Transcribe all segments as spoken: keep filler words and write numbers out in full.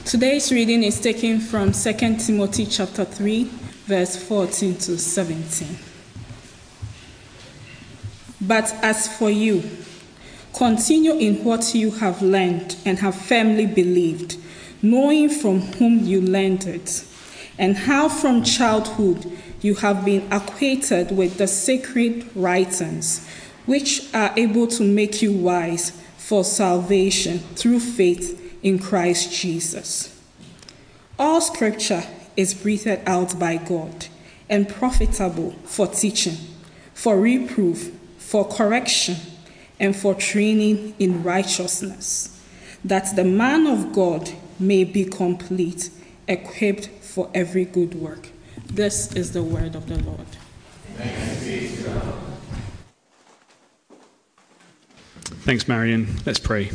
Today's reading is taken from Second Timothy chapter three, verse fourteen to seventeen. But as for you, continue in what you have learned and have firmly believed, knowing from whom you learned it, and how from childhood you have been acquainted with the sacred writings, which are able to make you wise for salvation through faith in Christ Jesus. All scripture is breathed out by God and profitable for teaching, for reproof, for correction, and for training in righteousness, that the man of God may be complete, equipped for every good work. This is the word of the Lord. Thanks be to God. Thanks, Marion. Let's pray.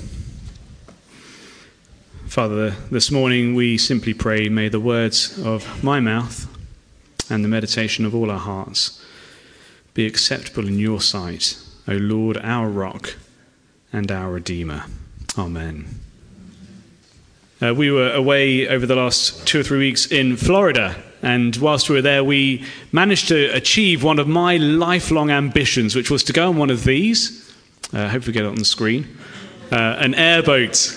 Father, this morning we simply pray, may the words of my mouth and the meditation of all our hearts be acceptable in your sight, O Lord, our rock and our Redeemer. Amen. Uh, we were away over the last two or three weeks in Florida, and whilst we were there, we managed to achieve one of my lifelong ambitions, which was to go on one of these. Uh, hopefully get it on the screen. Uh, an airboat.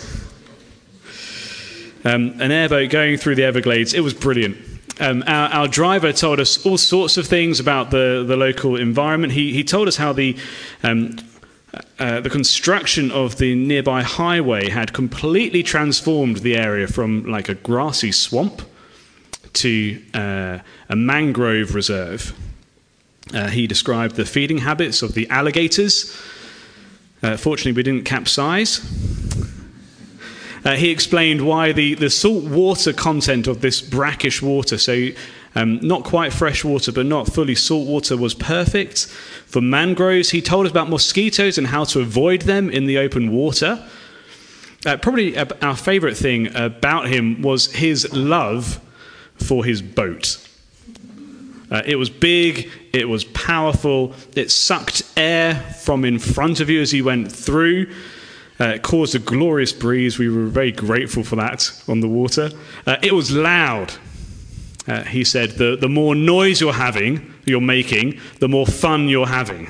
Um, an airboat going through the Everglades. It was brilliant. Um, our, our driver told us all sorts of things about the, the local environment. He, he told us how the um, uh, the construction of the nearby highway had completely transformed the area from like a grassy swamp to uh, a mangrove reserve. Uh, he described the feeding habits of the alligators. Uh, fortunately, we didn't capsize. Uh, he explained why the, the salt water content of this brackish water, so um, not quite fresh water, but not fully salt water, was perfect for mangroves. He told us about mosquitoes and how to avoid them in the open water. Uh, probably our favourite thing about him was his love for his boat. Uh, it was big, it was powerful, it sucked air from in front of you as he went through. Uh, it caused a glorious breeze. We were very grateful for that on the water. Uh, it was loud. Uh, he said, the, the more noise you're having, you're making, the more fun you're having.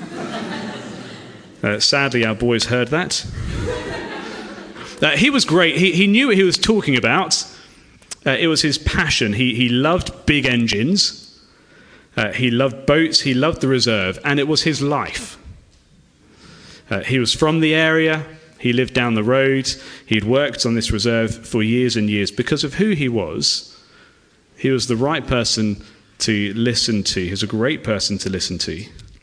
Uh, sadly, our boys heard that. Uh, he was great. He, he knew what he was talking about. Uh, it was his passion. He, he loved big engines. Uh, he loved boats. He loved the reserve. And it was his life. Uh, he was from the area, he lived down the road, he'd worked on this reserve for years and years. Because of who he was, he was the right person to listen to. He was a great person to listen to.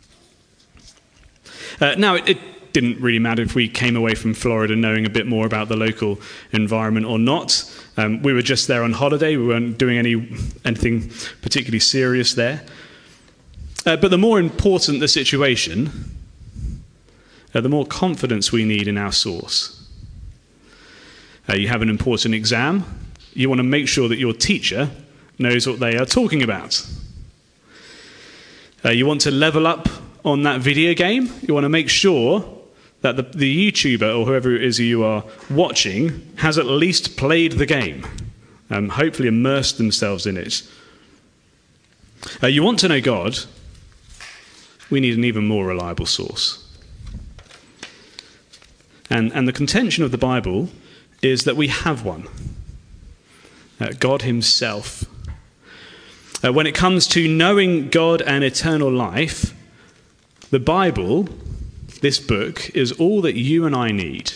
Uh, now, it, it didn't really matter if we came away from Florida knowing a bit more about the local environment or not. Um, we were just there on holiday, we weren't doing any anything particularly serious there. Uh, but the more important the situation, Uh, the more confidence we need in our source. Uh, you have an important exam. You want to make sure that your teacher knows what they are talking about. Uh, you want to level up on that video game. You want to make sure that the, the YouTuber or whoever it is you are watching has at least played the game. Um, hopefully immersed themselves in it. Uh, you want to know God. We need an even more reliable source. And, and the contention of the Bible is that we have one. Uh, God himself. Uh, when it comes to knowing God and eternal life, the Bible, this book, is all that you and I need.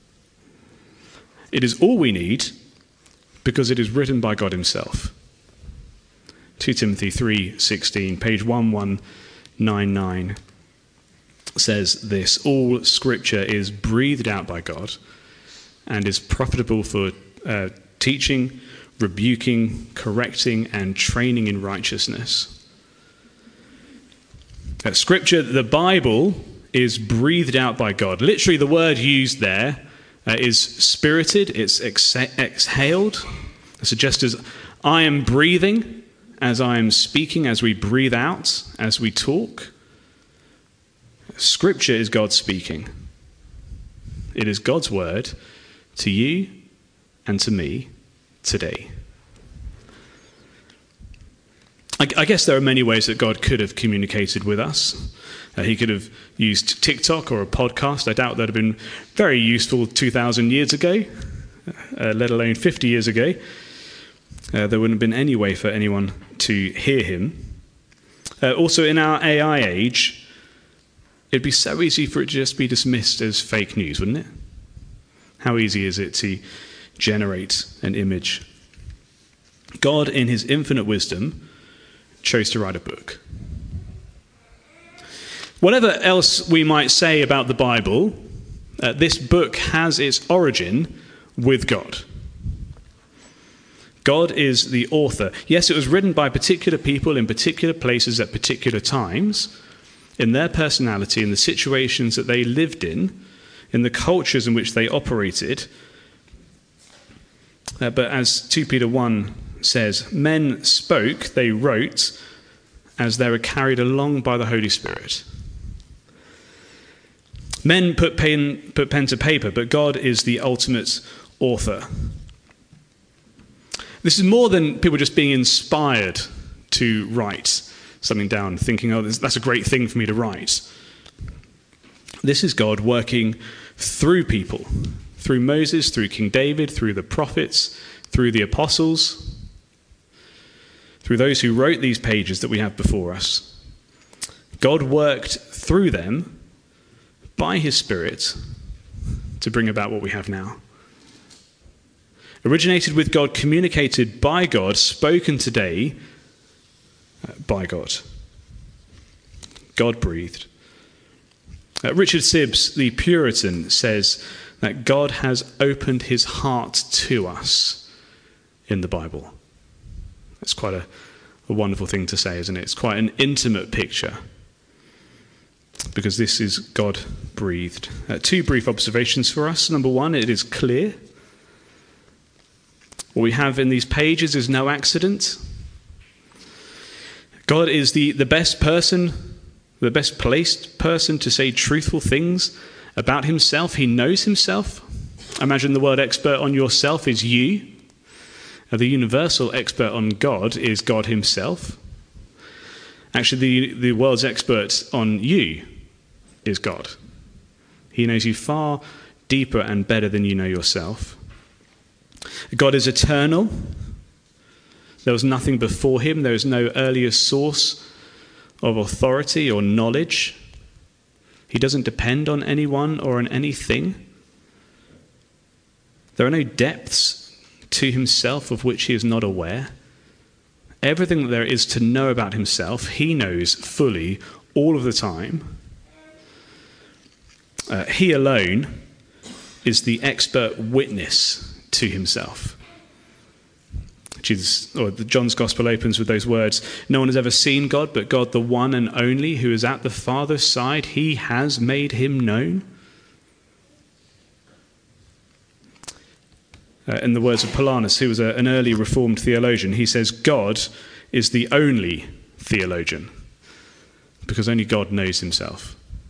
It is all we need because it is written by God himself. Second Timothy three sixteen, page eleven ninety-nine. Says this: all scripture is breathed out by God and is profitable for uh, teaching, rebuking, correcting, and training in righteousness. Uh, scripture, the Bible, is breathed out by God. Literally, the word used there uh, is spirited, it's ex- exhaled. It suggests as I am breathing, as I am speaking, as we breathe out, as we talk. Scripture is God speaking. It is God's word to you and to me today. I, I guess there are many ways that God could have communicated with us. Uh, he could have used TikTok or a podcast. I doubt that would have been very useful two thousand years ago, uh, let alone fifty years ago. Uh, there wouldn't have been any way for anyone to hear him. Uh, also, in our A I age, it'd be so easy for it to just be dismissed as fake news, wouldn't it? How easy is it to generate an image? God, in his infinite wisdom, chose to write a book. Whatever else we might say about the Bible, uh, this book has its origin with God. God is the author. Yes, it was written by particular people in particular places at particular times, in their personality, in the situations that they lived in, in the cultures in which they operated. Uh, but as Second Peter one says, men spoke, they wrote, as they were carried along by the Holy Spirit. Men put pen, put pen to paper, but God is the ultimate author. This is more than people just being inspired to write something down, thinking, oh, that's a great thing for me to write. This is God working through people, through Moses, through King David, through the prophets, through the apostles, through those who wrote these pages that we have before us. God worked through them by his Spirit to bring about what we have now. Originated with God, communicated by God, spoken today by God. God breathed. Uh, Richard Sibbes, the Puritan, says that God has opened his heart to us in the Bible. That's quite a, a wonderful thing to say, isn't it? It's quite an intimate picture, because this is God breathed. Uh, two brief observations for us. Number one, it is clear. What we have in these pages is no accident. God is the, the best person, the best placed person to say truthful things about himself. He knows himself. I imagine the word expert on yourself is you. Uh, the universal expert on God is God himself. Actually, the, the world's expert on you is God. He knows you far deeper and better than you know yourself. God is eternal. There was nothing before him. There is no earlier source of authority or knowledge. He doesn't depend on anyone or on anything. There are no depths to himself of which he is not aware. Everything that there is to know about himself, he knows fully all of the time. Uh, he alone is the expert witness to himself. Jesus, or the, John's Gospel opens with those words, no one has ever seen God, but God, the one and only, who is at the Father's side, he has made him known. Uh, in the words of Paulinus, who was a, an early Reformed theologian, he says, God is the only theologian, because only God knows himself.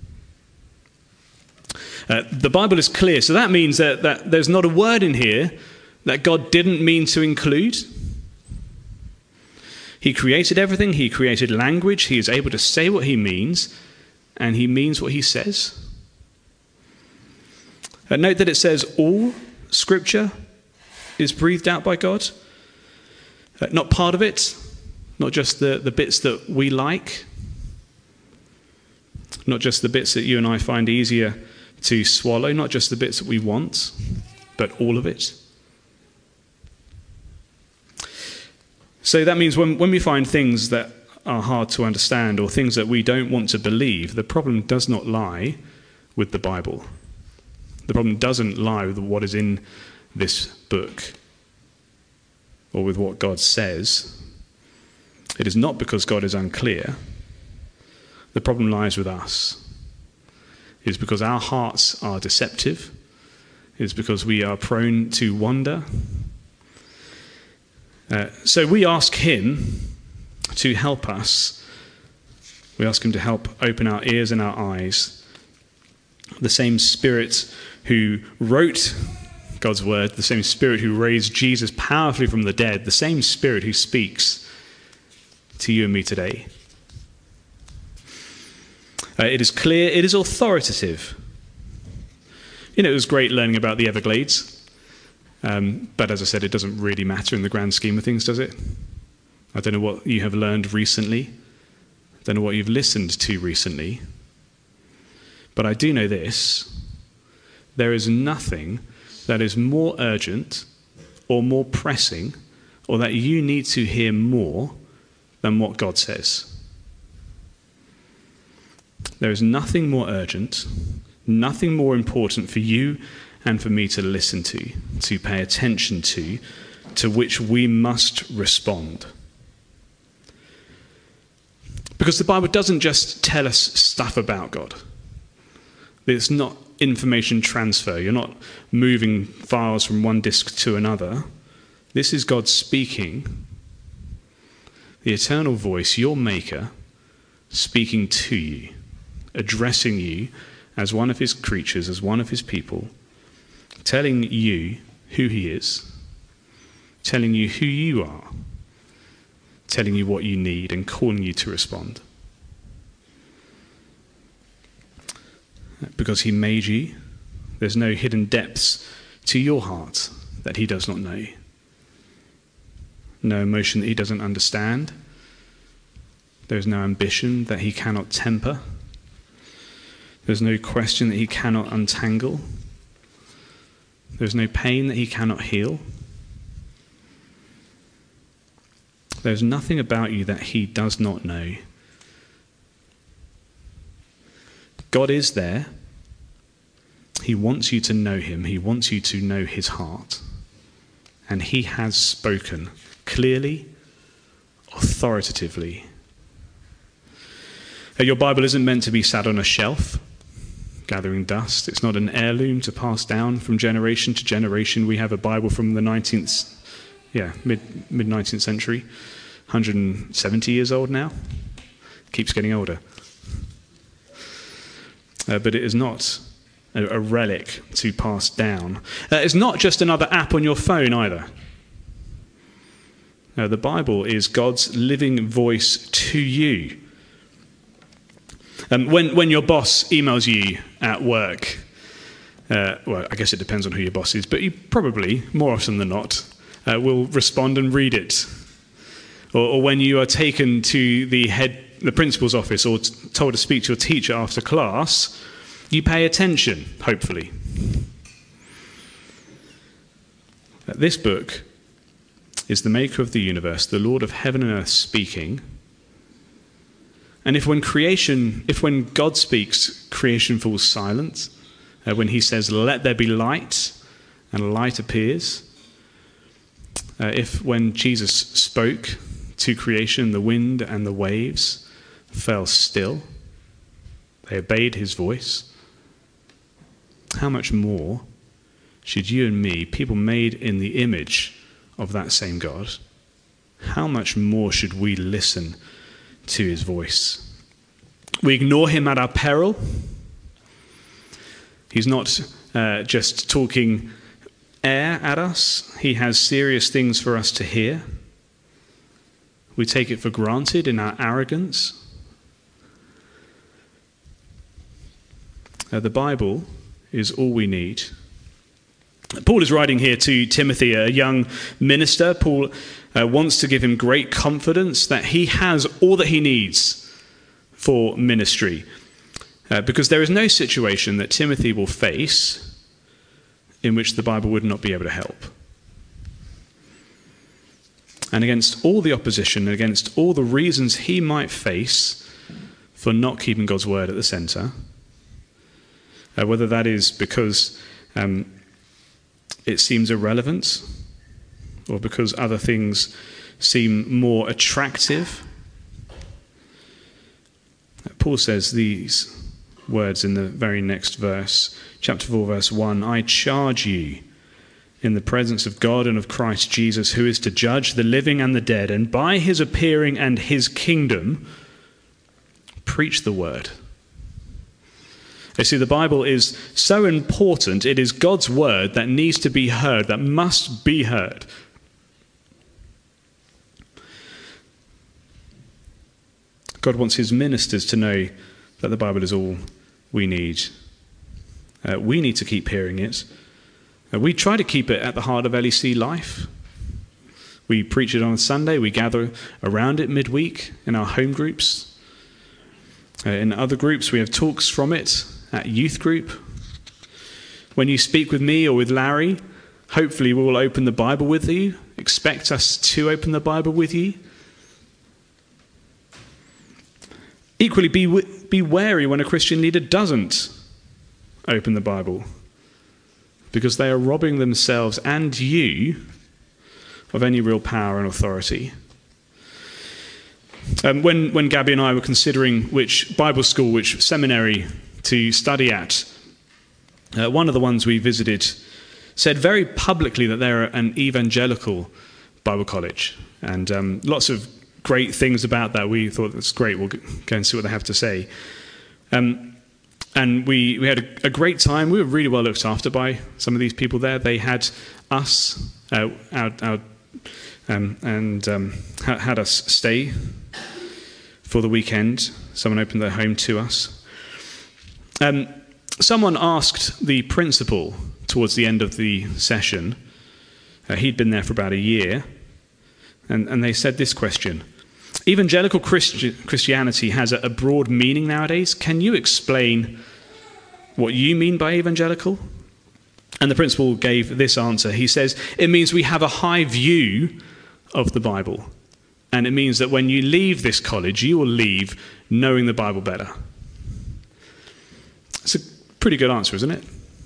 Uh, the Bible is clear, so that means that, that there's not a word in here that God didn't mean to include. He created everything, he created language, he is able to say what he means, and he means what he says. Uh, note that it says all Scripture is breathed out by God. Uh, not part of it, not just the, the bits that we like, not just the bits that you and I find easier to swallow, not just the bits that we want, but all of it. So that means when, when we find things that are hard to understand or things that we don't want to believe, the problem does not lie with the Bible. The problem doesn't lie with what is in this book or with what God says. It is not because God is unclear. The problem lies with us. It is because our hearts are deceptive. It is because we are prone to wander. Uh, so we ask him to help us. We ask him to help open our ears and our eyes. The same Spirit who wrote God's word, the same Spirit who raised Jesus powerfully from the dead, the same Spirit who speaks to you and me today. Uh, it is clear, it is authoritative. You know, it was great learning about the Everglades, um, but as I said, it doesn't really matter in the grand scheme of things, does it? I don't know what you have learned recently. I don't know what you've listened to recently. But I do know this. There is nothing that is more urgent or more pressing or that you need to hear more than what God says. There is nothing more urgent, nothing more important for you and for me to listen to, to pay attention to, to which we must respond. Because the Bible doesn't just tell us stuff about God. It's not information transfer. You're not moving files from one disk to another. This is God speaking, the eternal voice, your maker, speaking to you, addressing you as one of his creatures, as one of his people, telling you who he is, telling you who you are, telling you what you need and calling you to respond. Because he made you, there's no hidden depths to your heart that he does not know. No emotion that he doesn't understand. There's no ambition that he cannot temper. There's no question that he cannot untangle. There's no pain that he cannot heal. There's nothing about you that he does not know. God is there. He wants you to know him. He wants you to know his heart. And he has spoken clearly, authoritatively. Your Bible isn't meant to be sat on a shelf, gathering dust. It's not an heirloom to pass down from generation to generation. We have a Bible from the nineteenth, yeah, mid, mid-nineteenth century, one hundred seventy years old now. Keeps getting older. Uh, but it is not a, a relic to pass down. Uh, it's not just another app on your phone either. No, the Bible is God's living voice to you. Um, when, when your boss emails you at work, uh, well, I guess it depends on who your boss is, but you probably, more often than not, uh, will respond and read it. Or, or when you are taken to the head, the principal's office, or t- told to speak to your teacher after class, you pay attention, hopefully. Uh, this book is the maker of the universe, the Lord of heaven and earth speaking. And if when creation, if when God speaks, creation falls silent, uh, when he says, let there be light, and light appears, uh, if when Jesus spoke to creation, the wind and the waves fell still, they obeyed his voice, how much more should you and me, people made in the image of that same God, how much more should we listen to his voice? We ignore him at our peril. He's not uh, just talking air at us. He has serious things for us to hear. We take it for granted in our arrogance. Uh, the Bible is all we need. Paul is writing here to Timothy, a young minister. Paul uh, wants to give him great confidence that he has all that he needs for ministry. Uh, because there is no situation that Timothy will face in which the Bible would not be able to help. And against all the opposition, against all the reasons he might face for not keeping God's word at the centre, uh, whether that is because um, it seems irrelevant, or because other things seem more attractive. Paul says these words in the very next verse, chapter four, verse one, I charge you in the presence of God and of Christ Jesus, who is to judge the living and the dead, and by his appearing and his kingdom, preach the word. You see, the Bible is so important. It is God's word that needs to be heard, that must be heard. God wants his ministers to know that the Bible is all we need. Uh, we need to keep hearing it. Uh, we try to keep it at the heart of L E C life. We preach it on a Sunday. We gather around it midweek in our home groups. Uh, in other groups, we have talks from it at youth group. When you speak with me or with Larry, hopefully we will open the Bible with you. Expect us to open the Bible with you. Equally, be, be wary when a Christian leader doesn't open the Bible, because they are robbing themselves and you of any real power and authority. Um, when, when Gabby and I were considering which Bible school, which seminary to study at, uh, one of the ones we visited said very publicly that they're an evangelical Bible college. And um, lots of great things about that. We thought, that's great, we'll go and see what they have to say. Um, and we, we had a, a great time. We were really well looked after by some of these people there. They had us, uh, our, our, um, and um, ha- had us stay for the weekend. Someone opened their home to us. Um, someone asked the principal towards the end of the session, uh, he'd been there for about a year, and, and they said this question: evangelical Christi- Christianity has a, a broad meaning nowadays. Can you explain what you mean by evangelical? And the principal gave this answer. He says, it means we have a high view of the Bible. And it means that when you leave this college, you will leave knowing the Bible better. It's a pretty good answer, isn't it?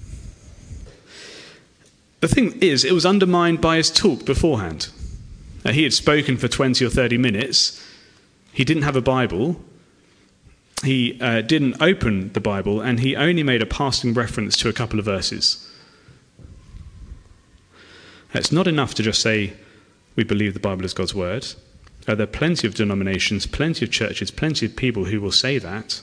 The thing is, it was undermined by his talk beforehand. Uh, he had spoken for twenty or thirty minutes. He didn't have a Bible. He uh, didn't open the Bible, and he only made a passing reference to a couple of verses. It's not enough to just say, we believe the Bible is God's word. Uh, there are plenty of denominations, plenty of churches, plenty of people who will say that.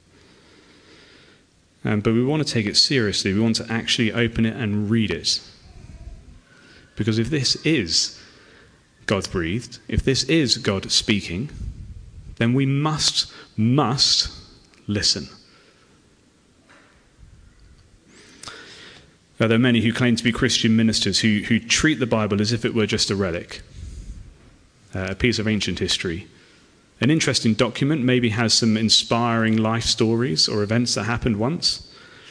Um, but we want to take it seriously. We want to actually open it and read it. Because if this is God breathed, if this is God speaking, then we must, must listen. Now, there are many who claim to be Christian ministers who, who treat the Bible as if it were just a relic, uh, a piece of ancient history. An interesting document, maybe has some inspiring life stories or events that happened once.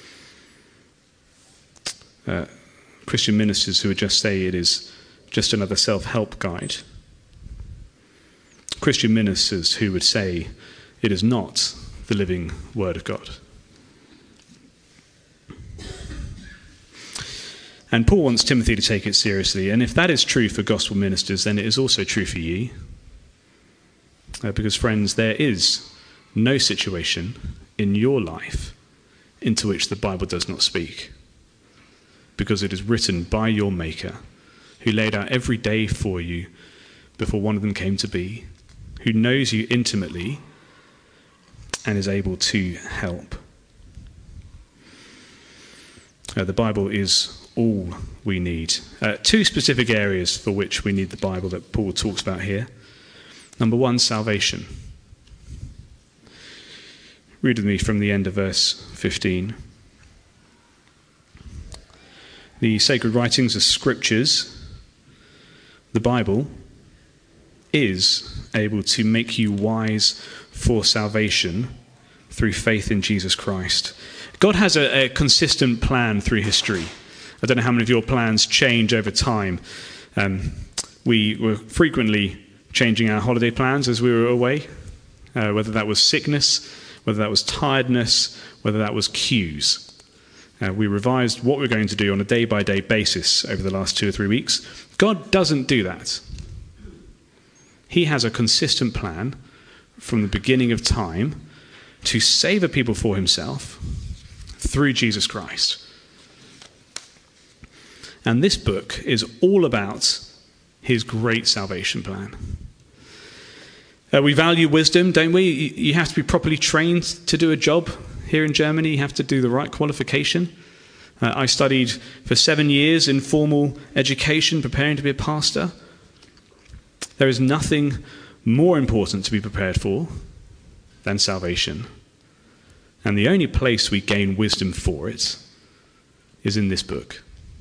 Uh, Christian ministers who would just say it is just another self-help guide. Christian ministers who would say it is not the living Word of God. And Paul wants Timothy to take it seriously, and if that is true for gospel ministers, then it is also true for you. Uh, because, friends, there is no situation in your life into which the Bible does not speak. Because it is written by your Maker, who laid out every day for you before one of them came to be, who knows you intimately and is able to help. Uh, the Bible is all we need. Uh, two specific areas for which we need the Bible that Paul talks about here. Number one, salvation. Read with me from the end of verse fifteen. The sacred writings, the scriptures, the Bible, is able to make you wise for salvation through faith in Jesus Christ. God has a, a consistent plan through history. I don't know how many of your plans change over time. Um, we were frequently changing our holiday plans as we were away, uh, whether that was sickness, whether that was tiredness, whether that was queues. Uh, we revised what we're going to do on a day-by-day basis over the last two or three weeks. God doesn't do that. He has a consistent plan from the beginning of time to save a people for himself through Jesus Christ. And this book is all about his great salvation plan. Uh, we value wisdom, don't we? You have to be properly trained to do a job here here in Germany. You have to do the right qualification. Uh, I studied for seven years in formal education, preparing to be a pastor. There is nothing more important to be prepared for than salvation. And the only place we gain wisdom for it is in this book.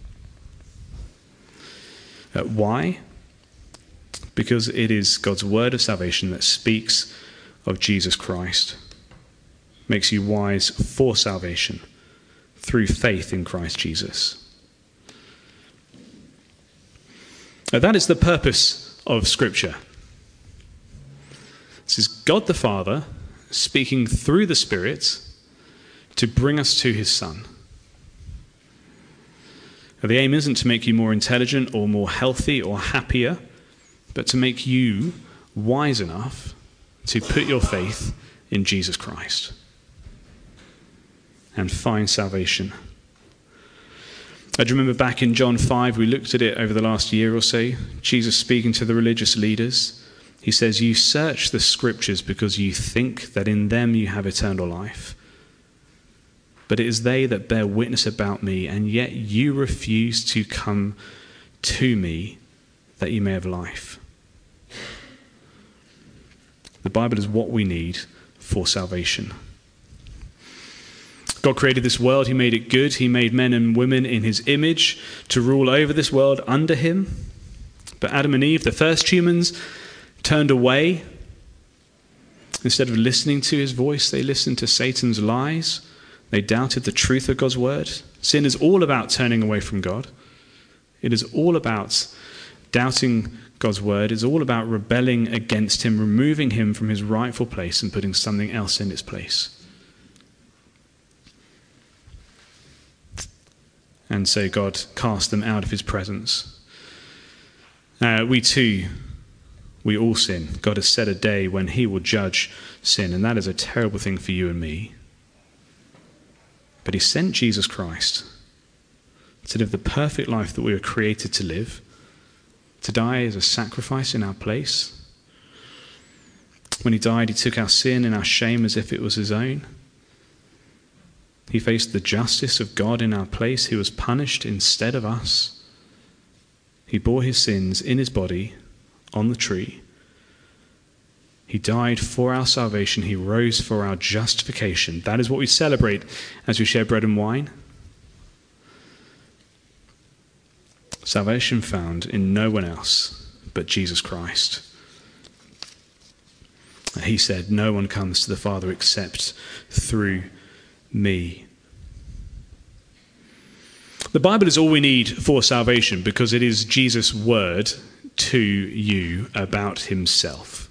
Uh, why? Because it is God's word of salvation that speaks of Jesus Christ, makes you wise for salvation through faith in Christ Jesus. Now, that is the purpose of Scripture. This is God the Father speaking through the Spirit to bring us to his Son. Now, the aim isn't to make you more intelligent or more healthy or happier, but to make you wise enough to put your faith in Jesus Christ and find salvation. I do remember back in John five, we looked at it over the last year or so, Jesus speaking to the religious leaders. He says, "You search the scriptures because you think that in them you have eternal life. But it is they that bear witness about me, and yet you refuse to come to me that you may have life." The Bible is what we need for salvation. God created this world. He made it good. He made men and women in his image to rule over this world under him. But Adam and Eve, the first humans, turned away. Instead of listening to his voice, they listened to Satan's lies. They doubted the truth of God's word. Sin is all about turning away from God. It is all about doubting God's word. It's all about rebelling against him, removing him from his rightful place and putting something else in its place. And so God cast them out of his presence. Uh, we too, we all sin. God has set a day when he will judge sin, and that is a terrible thing for you and me. But he sent Jesus Christ to live the perfect life that we were created to live, to die as a sacrifice in our place. When he died, he took our sin and our shame as if it was his own. He faced the justice of God in our place. He was punished instead of us. He bore his sins in his body on the tree. He died for our salvation. He rose for our justification. That is what we celebrate as we share bread and wine. Salvation found in no one else but Jesus Christ. He said, "No one comes to the Father except through me." The Bible is all we need for salvation because it is Jesus' word to you about himself.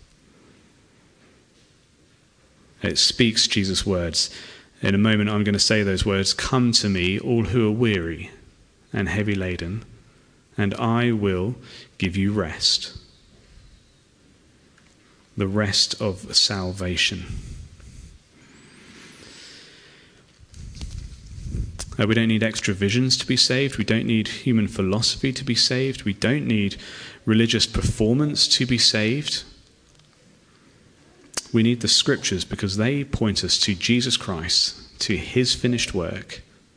It speaks Jesus' words. In a moment I'm going to say those words, "Come to me, all who are weary and heavy laden, and I will give you rest." The rest of salvation. Uh, we don't need extra visions to be saved. We don't need human philosophy to be saved. We don't need religious performance to be saved. We need the scriptures because they point us to Jesus Christ, to his finished work.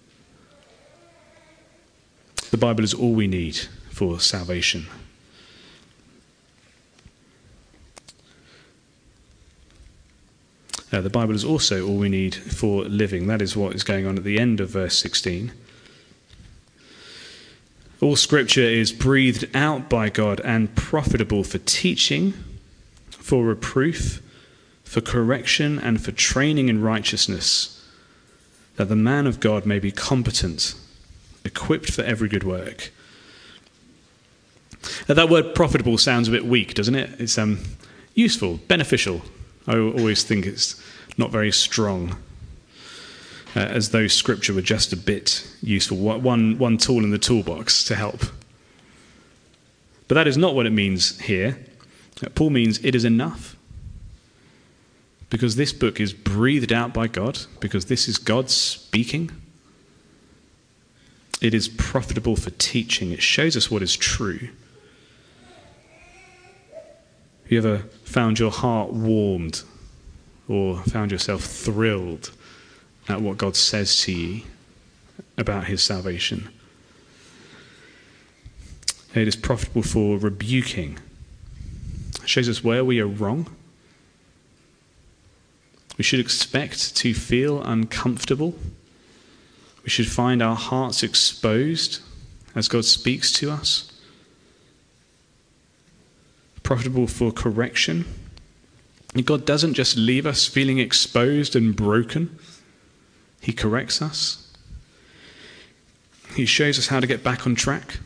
The Bible is all we need for salvation. Uh, the Bible is also all we need for living. That is what is going on at the end of verse sixteen. All scripture is breathed out by God and profitable for teaching, for reproof, for correction, and for training in righteousness, that the man of God may be competent, equipped for every good work. Now, that word profitable sounds a bit weak, doesn't it? It's um, useful, beneficial. I always think it's not very strong, uh, as though scripture were just a bit useful, one, one tool in the toolbox to help. But that is not what it means here. Uh, Paul means it is enough. Because this book is breathed out by God, because this is God speaking. It is profitable for teaching. It shows us what is true. Have you ever found your heart warmed or found yourself thrilled at what God says to you about his salvation. It is profitable for rebuking. It shows us where we are wrong. We should expect to feel uncomfortable. We should find our hearts exposed as God speaks to us. Profitable for correction. God doesn't just leave us feeling exposed and broken. He corrects us. He shows us how to get back on track.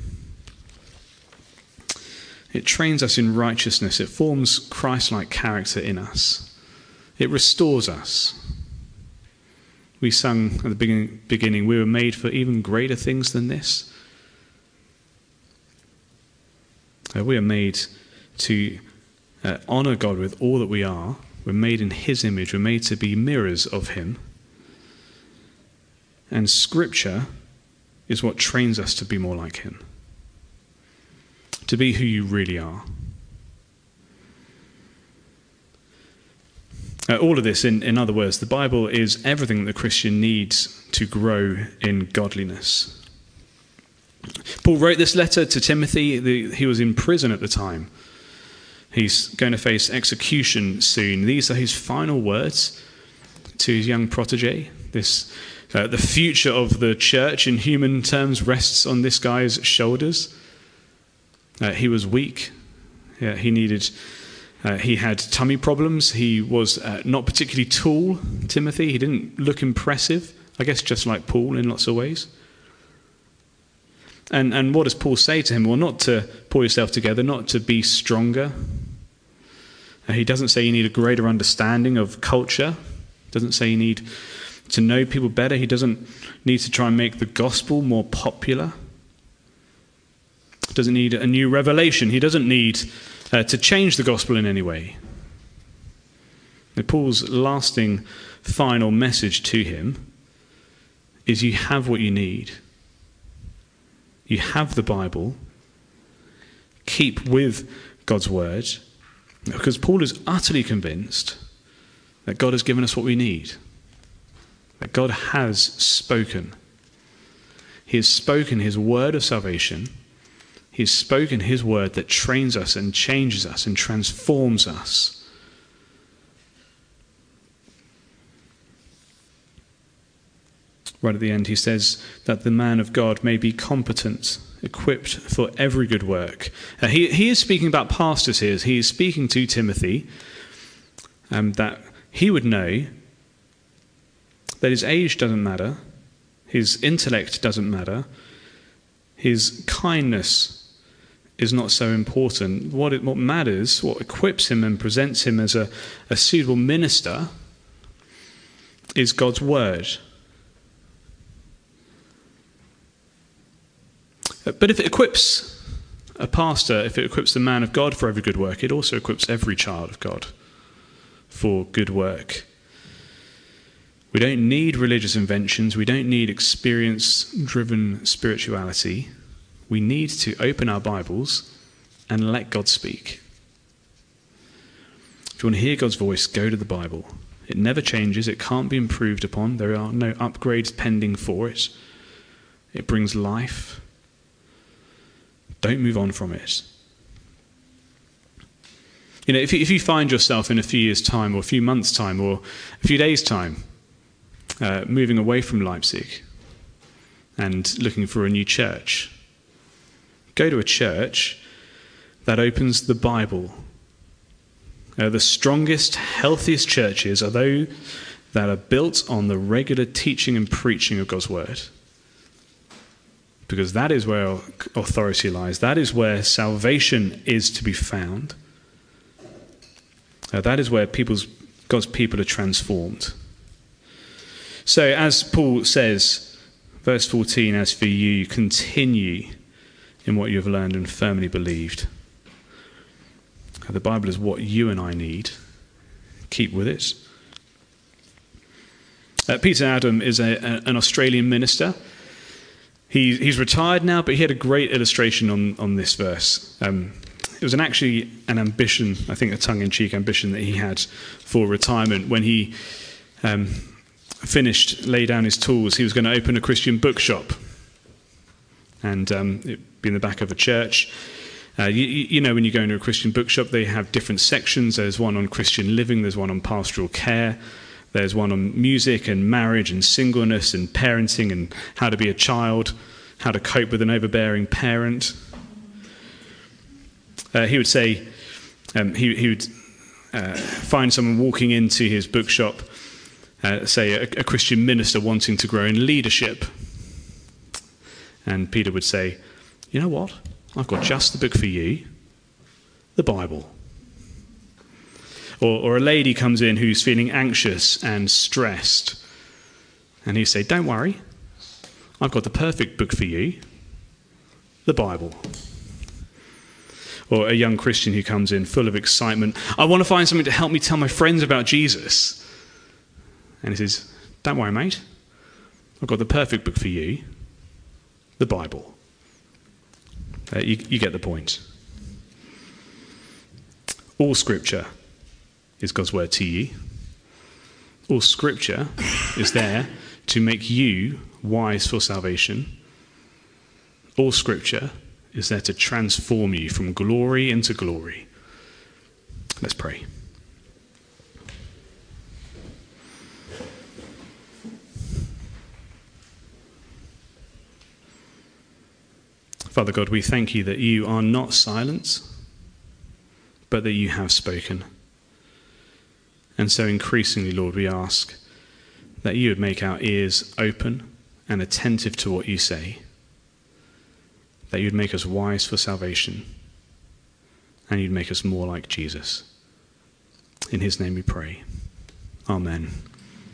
It trains us in righteousness. It forms Christ-like character in us. It restores us. We sung at the beginning, beginning, we were made for even greater things than this. Uh, we are made to uh, honour God with all that we are. We're made in his image. We're made to be mirrors of him. And Scripture is what trains us to be more like him. To be who you really are. Uh, all of this, in, in other words, the Bible is everything the Christian needs to grow in godliness. Paul wrote this letter to Timothy. The, he was in prison at the time. He's going to face execution soon. These are his final words to his young protege. This, uh, the future of the church in human terms rests on this guy's shoulders. Uh, he was weak. Yeah, he needed... Uh, he had tummy problems. He was uh, not particularly tall, Timothy. He didn't look impressive, I guess just like Paul in lots of ways. And and what does Paul say to him? Well, not to pull yourself together, not to be stronger. Uh, he doesn't say you need a greater understanding of culture. Doesn't say you need to know people better. He doesn't need to try and make the gospel more popular. Doesn't need a new revelation. He doesn't need uh, to change the gospel in any way. And Paul's lasting final message to him is you have what you need. You have the Bible. Keep with God's word. Because Paul is utterly convinced that God has given us what we need. That God has spoken. He has spoken his word of salvation. He has spoken his word that trains us and changes us and transforms us. Right at the end, he says that the man of God may be competent, equipped for every good work. Uh, he, he is speaking about pastors here. He is speaking to Timothy um, that he would know that his age doesn't matter, his intellect doesn't matter, his kindness is not so important. What, it, what matters, what equips him and presents him as a, a suitable minister is God's word. But if it equips a pastor, if it equips the man of God for every good work, it also equips every child of God for good work. We don't need religious inventions. We don't need experience-driven spirituality. We need to open our Bibles and let God speak. If you want to hear God's voice, go to the Bible. It never changes. It can't be improved upon. There are no upgrades pending for it. It brings life. Don't move on from it. You know, if you, if you find yourself in a few years' time, or a few months' time, or a few days' time, uh, moving away from Leipzig and looking for a new church, go to a church that opens the Bible. Uh, the strongest, healthiest churches are those that are built on the regular teaching and preaching of God's word. Because that is where authority lies. That is where salvation is to be found. Uh, that is where people's, God's people are transformed. So as Paul says, verse fourteen, as for you, continue in what you have learned and firmly believed. Uh, the Bible is what you and I need. Keep with it. Uh, Peter Adam is a, a, an Australian minister. He, he's retired now, but he had a great illustration on, on this verse. Um, it was an actually an ambition, I think a tongue-in-cheek ambition that he had for retirement when he um, finished, laid down his tools, he was going to open a Christian bookshop. And um, it'd be in the back of a church. Uh, you, you know, when you go into a Christian bookshop, they have different sections. There's one on Christian living, there's one on pastoral care, there's one on music and marriage and singleness and parenting and how to be a child, how to cope with an overbearing parent. Uh, he would say, um, he, he would uh, find someone walking into his bookshop, uh, say a, a Christian minister wanting to grow in leadership. And Peter would say, you know what? I've got just the book for you, the Bible. Or, or a lady comes in who's feeling anxious and stressed. And he'd say, don't worry, I've got the perfect book for you, the Bible. Or a young Christian who comes in full of excitement, I want to find something to help me tell my friends about Jesus. And he says, don't worry, mate, I've got the perfect book for you, the Bible. Uh, you, you get the point. All Scripture is God's word to you. All Scripture is there to make you wise for salvation. All Scripture is there to transform you from glory into glory. Let's pray. Father God, we thank you that you are not silent, but that you have spoken. And so increasingly, Lord, we ask that you would make our ears open and attentive to what you say, that you'd make us wise for salvation, and you'd make us more like Jesus. In his name we pray. Amen.